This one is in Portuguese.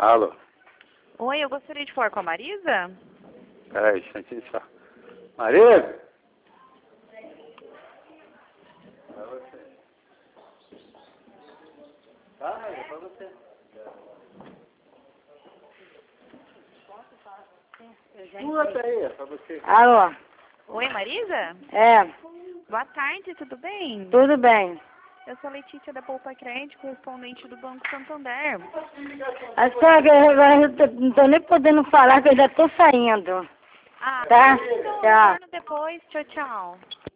Alô? Oi, eu gostaria de falar com a Marisa. Peraí, deixa eu te só. Marisa? Pra você. Tá, é pra você. Escuta aí, é pra você. Alô? Oi, Marisa? É, Boa tarde, tudo bem? tudo bem. Eu sou Letícia da Poupa Crédito, correspondente do Banco Santander. A sogra, eu não tô nem podendo falar que eu já tô saindo. Ah, Tá? então eu Tchau. retorno depois. Tchau, tchau.